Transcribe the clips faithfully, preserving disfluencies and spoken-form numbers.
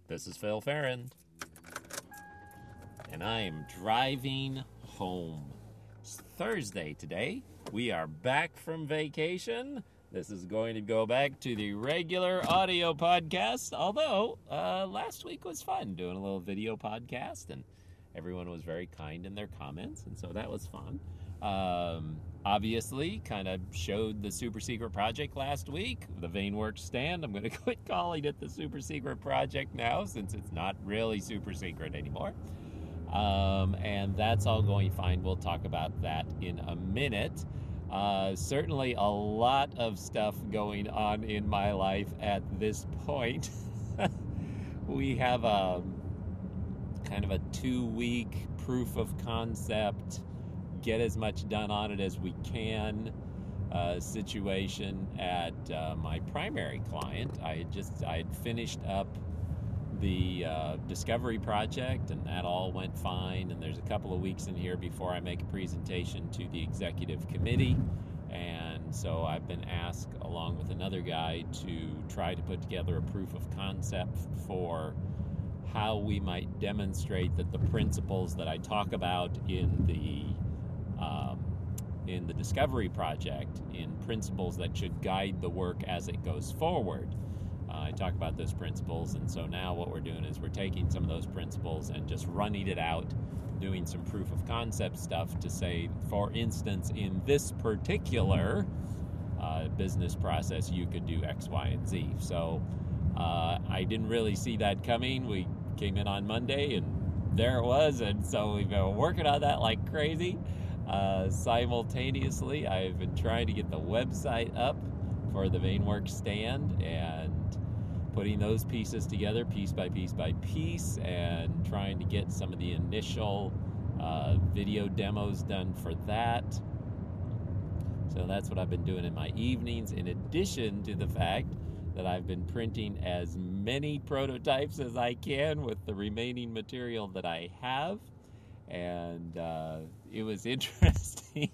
This is Phil Farron, and I am driving home. It's Thursday today. We are back from vacation. This is going to go back to the regular audio podcast, although uh, last week was fun doing a little video podcast, and everyone was very kind in their comments, and so that was fun. Um, obviously, kind of showed the super secret project last week, the VeinWorks stand. I'm going to quit calling it the super secret project now, since it's not really super secret anymore. Um, and that's all going fine. We'll talk about that in a minute. Uh, certainly a lot of stuff going on in my life at this point. We have a kind of a two-week proof of concept, get as much done on it as we can uh, situation at uh, my primary client. I had just I had finished up the uh, discovery project, and that all went fine, and there's a couple of weeks in here before I make a presentation to the executive committee, and so I've been asked, along with another guy, to try to put together a proof of concept for how we might demonstrate that the principles that I talk about in the um, in the discovery project, in principles that should guide the work as it goes forward. Uh, I talk about those principles, and so now what we're doing is we're taking some of those principles and just running it out, doing some proof of concept stuff to say, for instance, in this particular uh, business process, you could do X, Y, and Z. So uh, I didn't really see that coming. We came in on Monday, and there it was, and so we've been working on that like crazy. Uh, simultaneously, I've been trying to get the website up for the VeinWorks stand and putting those pieces together piece by piece by piece, and trying to get some of the initial uh, video demos done for that. So that's what I've been doing in my evenings, in addition to the fact that I've been printing as many prototypes as I can with the remaining material that I have. And uh, it was interesting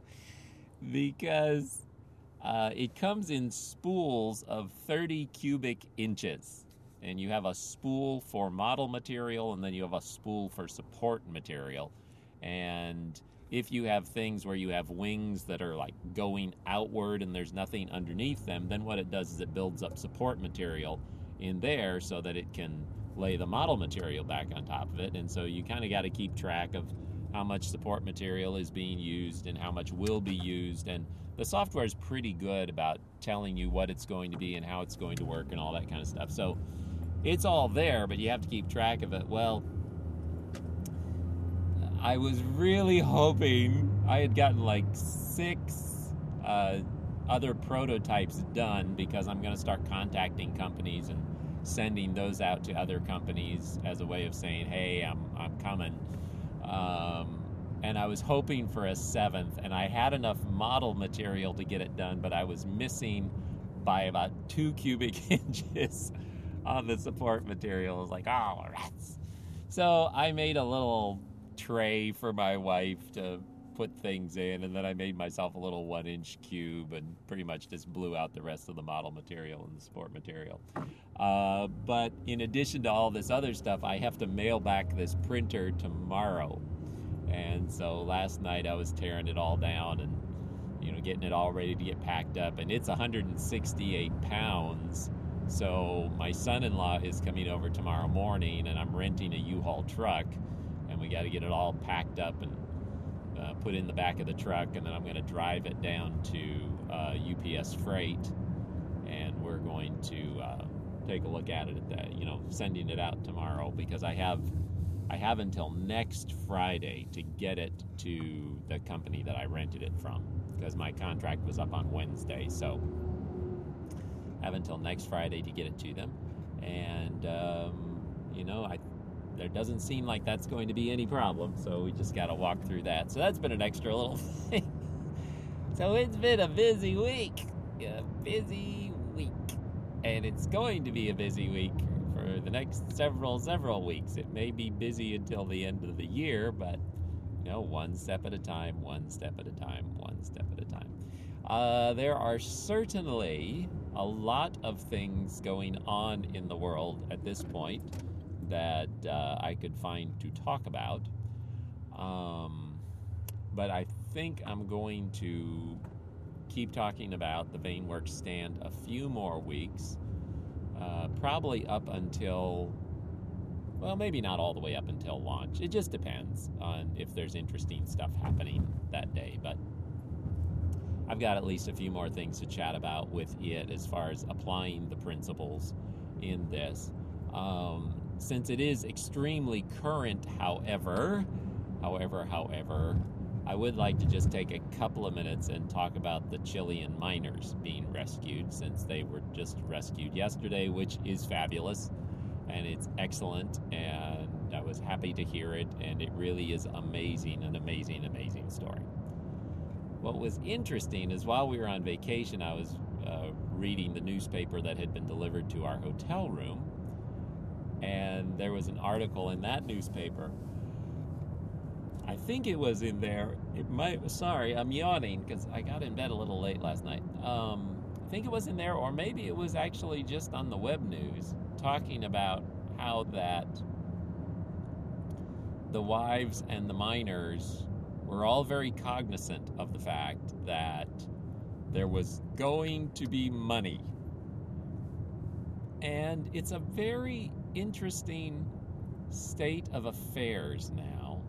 because uh, it comes in spools of thirty cubic inches. And you have a spool for model material, and then you have a spool for support material. And if you have things where you have wings that are like going outward and there's nothing underneath them, then what it does is it builds up support material in there so that it can lay the model material back on top of it. And so you kind of got to keep track of how much support material is being used and how much will be used. And the software is pretty good about telling you what it's going to be and how it's going to work and all that kind of stuff. So it's all there, but you have to keep track of it. Well, I was really hoping I had gotten like six uh, other prototypes done, because I'm going to start contacting companies and sending those out to other companies as a way of saying, hey, I'm I'm coming. Um, and I was hoping for a seventh, and I had enough model material to get it done, but I was missing by about two cubic inches on the support material. I was like, oh, rats. So I made a little tray for my wife to put things in, and then I made myself a little one inch cube and pretty much just blew out the rest of the model material and the support material. Uh, but in addition to all this other stuff, I have to mail back this printer tomorrow. And so last night I was tearing it all down and, you know, getting it all ready to get packed up. And it's one hundred sixty-eight pounds. So my son-in-law is coming over tomorrow morning, and I'm renting a U-Haul truck, and we got to get it all packed up and uh, put in the back of the truck, and then I'm going to drive it down to uh, U P S Freight, and we're going to uh, take a look at it at that, you know, sending it out tomorrow, because I have I have until next Friday to get it to the company that I rented it from, because my contract was up on Wednesday. So I have until next Friday to get it to them. And, um, you know, I there doesn't seem like that's going to be any problem. So we just got to walk through that. So that's been an extra little thing. So it's been a busy week. A busy week. And it's going to be a busy week for the next several, several weeks. It may be busy until the end of the year, but, you know, one step at a time, one step at a time, one step at a time. Uh, there are certainly a lot of things going on in the world at this point that uh, I could find to talk about. Um, but I think I'm going to keep talking about the VaneWorks stand a few more weeks, uh, probably up until, well, maybe not all the way up until launch. It just depends on if there's interesting stuff happening that day. But I've got at least a few more things to chat about with it as far as applying the principles in this. Um, since it is extremely current, however, however, however, I would like to just take a couple of minutes and talk about the Chilean miners being rescued, since they were just rescued yesterday, which is fabulous, and it's excellent, and I was happy to hear it, and it really is amazing, an amazing, amazing story. What was interesting is while we were on vacation, I was uh, reading the newspaper that had been delivered to our hotel room, and there was an article in that newspaper. I think it was in there. It might. Sorry, I'm yawning because I got in bed a little late last night. Um, I think it was in there, or maybe it was actually just on the web news, talking about how that the wives and the miners were all very cognizant of the fact that there was going to be money. And it's a very interesting state of affairs now,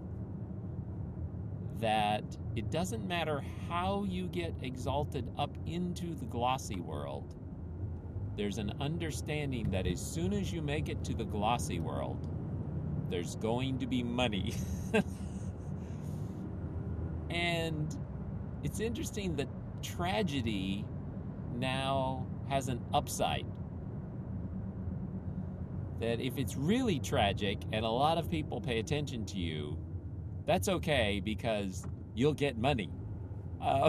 that it doesn't matter how you get exalted up into the glossy world. There's an understanding that as soon as you make it to the glossy world, there's going to be money. And it's interesting that tragedy now has an upside. That if it's really tragic and a lot of people pay attention to you, that's okay because you'll get money. Uh,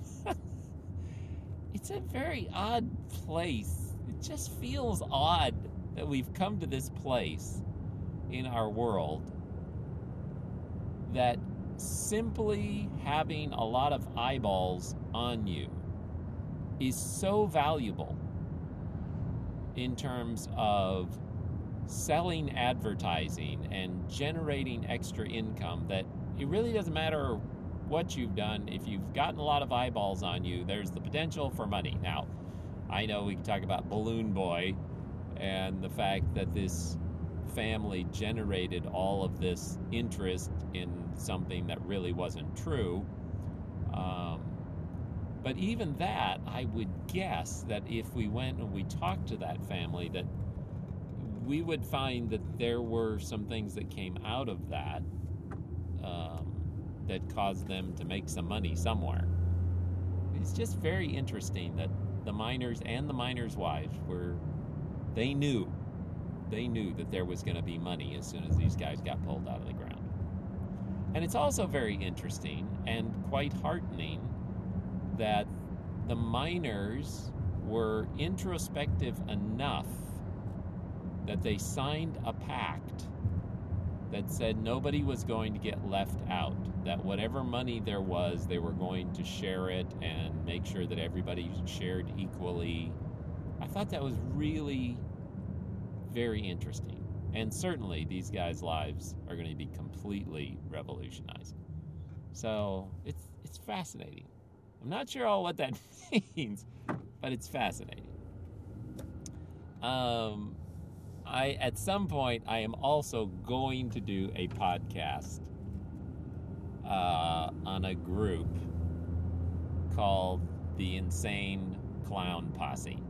it's a very odd place. It just feels odd that we've come to this place in our world that simply having a lot of eyeballs on you is so valuable in terms of selling advertising and generating extra income, that it really doesn't matter what you've done. If you've gotten a lot of eyeballs on you, there's the potential for money. Now, I know we can talk about Balloon Boy and the fact that this family generated all of this interest in something that really wasn't true. Um, but even that, I would guess that if we went and we talked to that family, that we would find that there were some things that came out of that um, that caused them to make some money somewhere. It's just very interesting that the miners and the miners' wives were, they knew, they knew that there was going to be money as soon as these guys got pulled out of the ground. And it's also very interesting and quite heartening that the miners were introspective enough that they signed a pact that said nobody was going to get left out, that whatever money there was, they were going to share it and make sure that everybody shared equally. I thought that was really very interesting. And certainly these guys' lives are going to be completely revolutionized. So it's it's fascinating. I'm not sure all what that means, but it's fascinating. Um, I at some point I am also going to do a podcast uh, on a group called the Insane Clown Posse.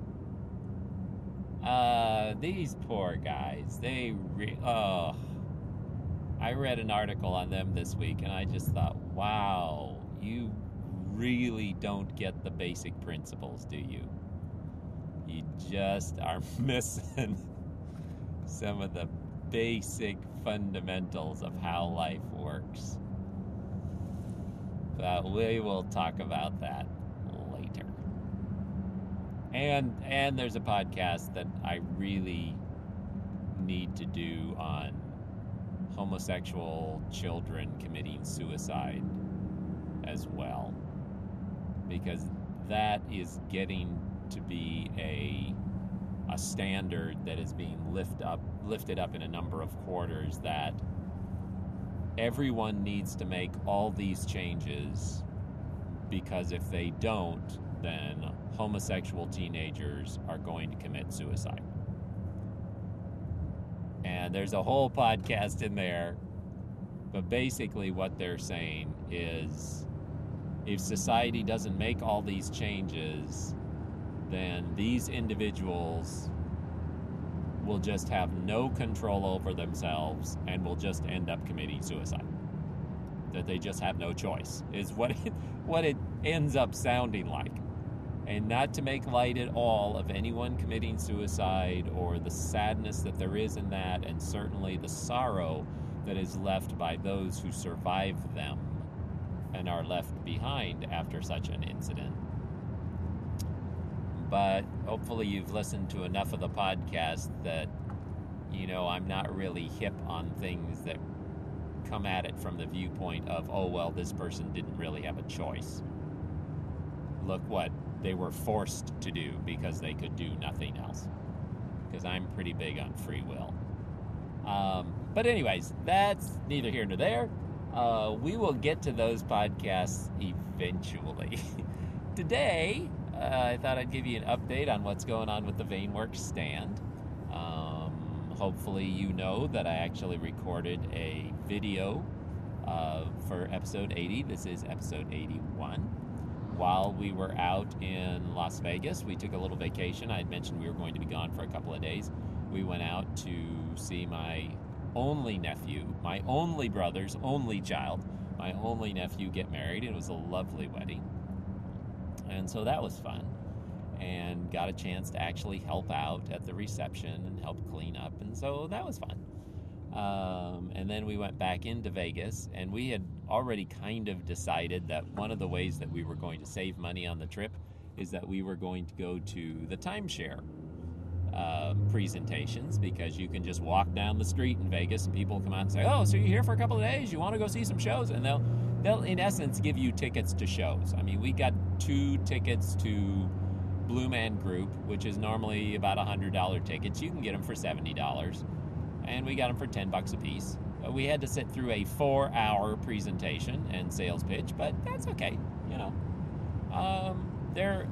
Uh, these poor guys, they re- oh, I read an article on them this week and I just thought, wow, you really don't get the basic principles, do you? You just are missing some of the basic fundamentals of how life works. But we will talk about that later. And and there's a podcast that I really need to do on homosexual children committing suicide as well, because that is getting to be a a standard that is being lift up, lifted up in a number of quarters, that everyone needs to make all these changes, because if they don't, then homosexual teenagers are going to commit suicide. And there's a whole podcast in there, but basically what they're saying is, if society doesn't make all these changes, then these individuals will just have no control over themselves and will just end up committing suicide. That they just have no choice, is what it, what it ends up sounding like. And not to make light at all of anyone committing suicide or the sadness that there is in that, and certainly the sorrow that is left by those who survive them and are left behind after such an incident. But hopefully you've listened to enough of the podcast that, you know, I'm not really hip on things that come at it from the viewpoint of, oh, well, this person didn't really have a choice. Look what they were forced to do because they could do nothing else. Because I'm pretty big on free will. Um, but anyways, that's neither here nor there. Uh, we will get to those podcasts eventually. Today, uh, I thought I'd give you an update on what's going on with the VeinWorks stand. Um, hopefully you know that I actually recorded a video uh, for episode eighty. This is episode eighty-one. While we were out in Las Vegas, we took a little vacation. I had mentioned we were going to be gone for a couple of days. We went out to see my only nephew, my only brother's only child, my only nephew get married. It was a lovely wedding. And so that was fun. And got a chance to actually help out at the reception and help clean up. And so that was fun. Um, and then we went back into Vegas, and we had already kind of decided that one of the ways that we were going to save money on the trip is that we were going to go to the timeshare uh, presentations, because you can just walk down the street in Vegas and people come out and say, oh, so you're here for a couple of days, you want to go see some shows? And they'll, they'll in essence give you tickets to shows. I mean, we got two tickets to Blue Man Group, which is normally about one hundred dollars tickets. You can get them for seventy dollars. And we got them for ten bucks a piece. We had to sit through a four-hour presentation and sales pitch, but that's okay, you know. Um, there,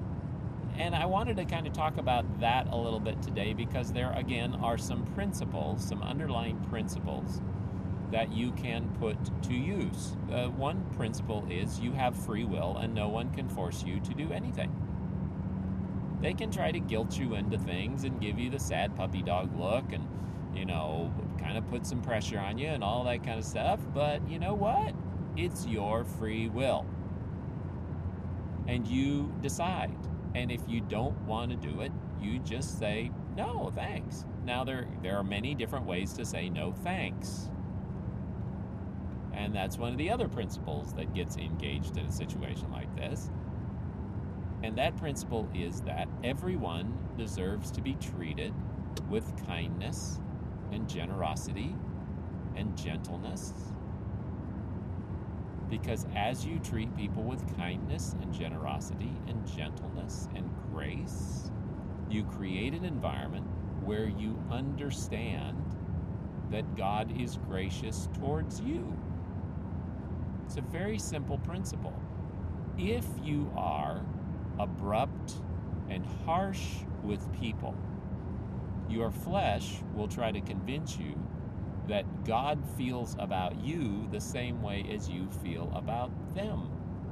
and I wanted to kind of talk about that a little bit today, because there, again, are some principles, some underlying principles that you can put to use. Uh, one principle is you have free will, and no one can force you to do anything. They can try to guilt you into things and give you the sad puppy dog look and, you know, kind of put some pressure on you and all that kind of stuff. But you know what? It's your free will. And you decide. And if you don't want to do it, you just say, no, thanks. Now, there, there are many different ways to say no thanks. And that's one of the other principles that gets engaged in a situation like this. And that principle is that everyone deserves to be treated with kindness and generosity and gentleness. Because as you treat people with kindness and generosity and gentleness and grace, you create an environment where you understand that God is gracious towards you. It's a very simple principle. If you are abrupt and harsh with people, your flesh will try to convince you that God feels about you the same way as you feel about them.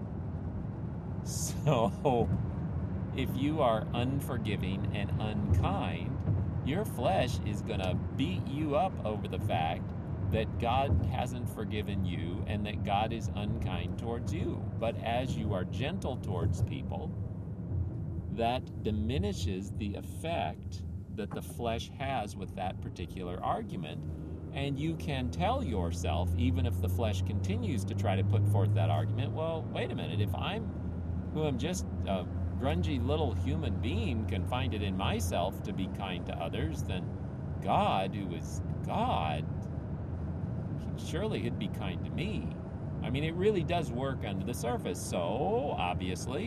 So, if you are unforgiving and unkind, your flesh is going to beat you up over the fact that God hasn't forgiven you and that God is unkind towards you. But as you are gentle towards people, that diminishes the effect that the flesh has with that particular argument. And you can tell yourself, even if the flesh continues to try to put forth that argument, well, wait a minute, if I'm, who am just a grungy little human being, can find it in myself to be kind to others, then God, who is God, surely he'd be kind to me. I mean, it really does work under the surface. So, obviously,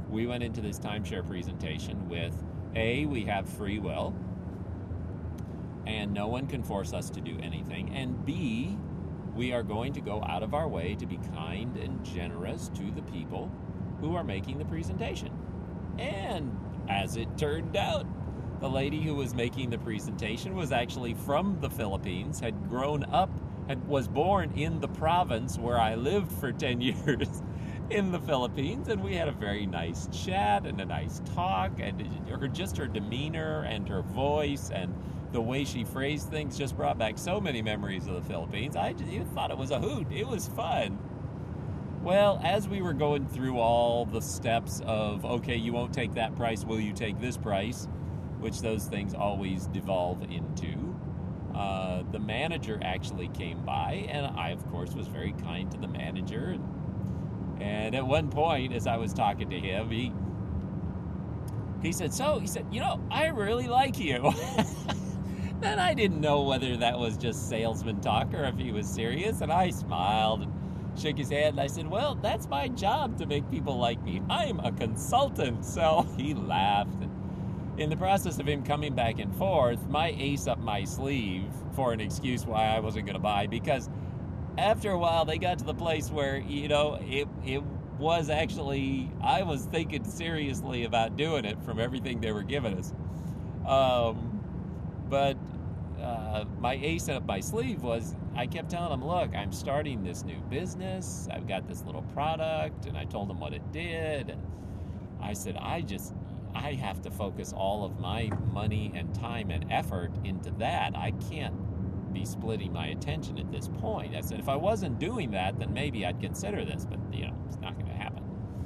we went into this timeshare presentation with, A, we have free will, and no one can force us to do anything, and B, we are going to go out of our way to be kind and generous to the people who are making the presentation. And as it turned out, the lady who was making the presentation was actually from the Philippines, had grown up, and was born in the province where I lived for ten years in the Philippines, and we had a very nice chat and a nice talk, and her, just her demeanor and her voice and the way she phrased things just brought back so many memories of the Philippines. I just even thought it was a hoot. It was fun. Well, as we were going through all the steps of, okay, you won't take that price, will you take this price, which those things always devolve into, uh, the manager actually came by, and I, of course, was very kind to the manager. And, and at one point, as I was talking to him, he, he said, so, he said, you know, I really like you. And I didn't know whether that was just salesman talk or if he was serious, and I smiled and shook his head, and I said, well, that's my job, to make people like me. I'm a consultant. So he laughed. And in the process of him coming back and forth, my ace up my sleeve for an excuse why I wasn't going to buy, because after a while they got to the place where, you know, it it was actually, I was thinking seriously about doing it from everything they were giving us. Um, but uh, my ace up my sleeve was, I kept telling them, look, I'm starting this new business. I've got this little product, and I told them what it did. And I said, I just, I have to focus all of my money and time and effort into that. I can't be splitting my attention at this point. I said, if I wasn't doing that, then maybe I'd consider this, but, you know, it's not going to happen.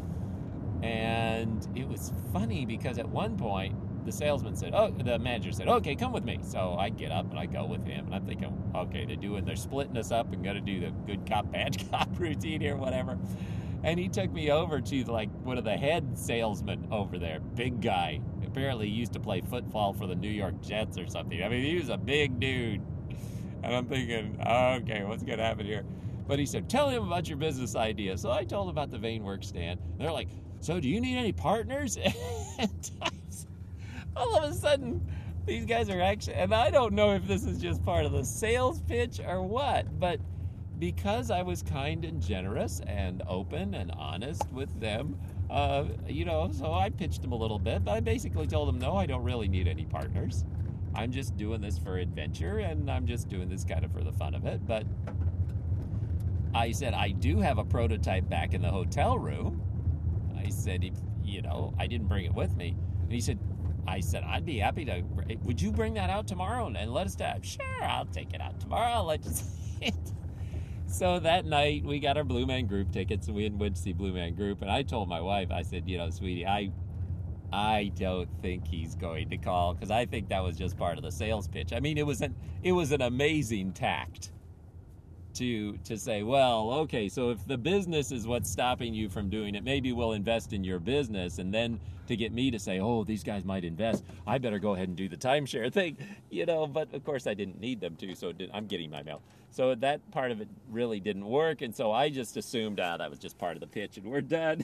And it was funny because at one point, the salesman said, oh, the manager said, okay, come with me. So I get up and I go with him, and I'm thinking, okay, they're doing, they're splitting us up and going to do the good cop, bad cop routine here, whatever. And he took me over to, like, one of the head salesmen over there, big guy. Apparently he used to play football for the New York Jets or something. I mean, he was a big dude. And I'm thinking, okay, what's going to happen here? But he said, tell him about your business idea. So I told him about the Vaneworks stand. And they're like, so do you need any partners? And I, all of a sudden, these guys are actually, and I don't know if this is just part of the sales pitch or what, but because I was kind and generous and open and honest with them, uh, you know, so I pitched them a little bit, but I basically told them, no, I don't really need any partners. I'm just doing this for adventure, and I'm just doing this kind of for the fun of it. But I said, I do have a prototype back in the hotel room. I said, if, you know, I didn't bring it with me. And he said, I said, I'd be happy to, would you bring that out tomorrow and, and let us down? Sure, I'll take it out tomorrow. I'll let you see it. So that night, we got our Blue Man Group tickets, and we went to see Blue Man Group. And I told my wife, I said, you know, sweetie, I I don't think he's going to call, because I think that was just part of the sales pitch. I mean, it was an, it was an amazing tact to to say, well, okay, so if the business is what's stopping you from doing it, maybe we'll invest in your business, and then to get me to say, oh, these guys might invest, I better go ahead and do the timeshare thing, you know, but of course I didn't need them to, so I'm getting my mail. So that part of it really didn't work, and so I just assumed, ah, that was just part of the pitch, and we're done.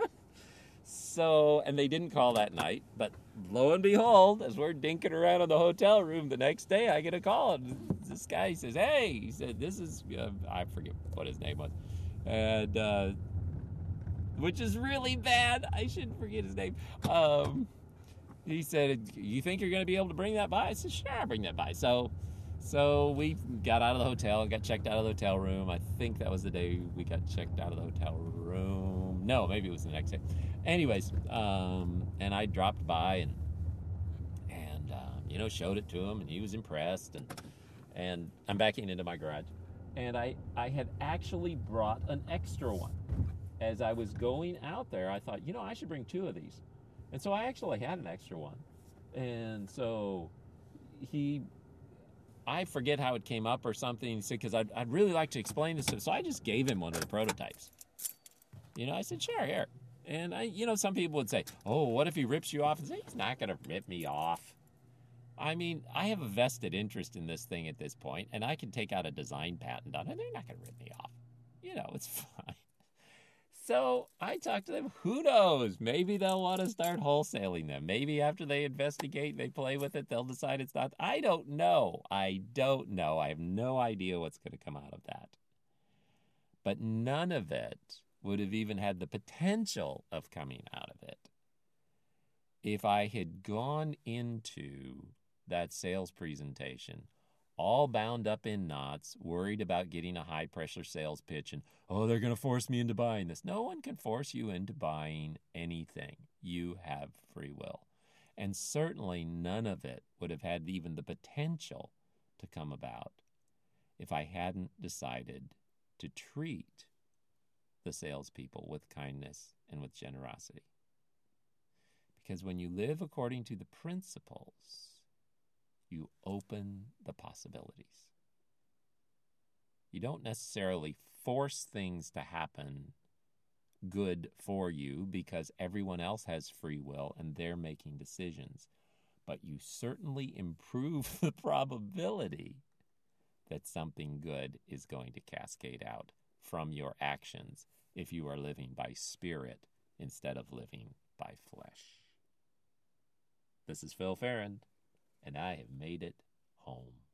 So, and they didn't call that night, but lo and behold, as we're dinking around in the hotel room the next day, I get a call, and this guy says, hey, he said, this is, uh, I forget what his name was, and, uh, which is really bad, I shouldn't forget his name, um, he said, you think you're going to be able to bring that by? I said, sure, I'll bring that by. So, so we got out of the hotel, got checked out of the hotel room. I think that was the day we got checked out of the hotel room. No, maybe it was the next day. Anyways, um, and I dropped by and, and um, you know, showed it to him, and he was impressed. And and I'm backing into my garage. And I, I had actually brought an extra one. As I was going out there, I thought, you know, I should bring two of these. And so I actually had an extra one. And so he... I forget how it came up or something. He said, because I'd, I'd really like to explain this to him. So I just gave him one of the prototypes. You know, I said, sure, here. And, I, you know, some people would say, oh, what if he rips you off? And say, he's not going to rip me off. I mean, I have a vested interest in this thing at this point, and I can take out a design patent on it. They're not going to rip me off. You know, it's fine. So I talked to them. Who knows? Maybe they'll want to start wholesaling them. Maybe after they investigate, they play with it, they'll decide it's not. I don't know. I don't know. I have no idea what's going to come out of that. But none of it would have even had the potential of coming out of it if I had gone into that sales presentation all bound up in knots, worried about getting a high-pressure sales pitch, and, oh, they're going to force me into buying this. No one can force you into buying anything. You have free will. And certainly none of it would have had even the potential to come about if I hadn't decided to treat the salespeople with kindness and with generosity. Because when you live according to the principles, you open the possibilities. You don't necessarily force things to happen good for you because everyone else has free will and they're making decisions. But you certainly improve the probability that something good is going to cascade out from your actions if you are living by spirit instead of living by flesh. This is Phil Farron, and I have made it home.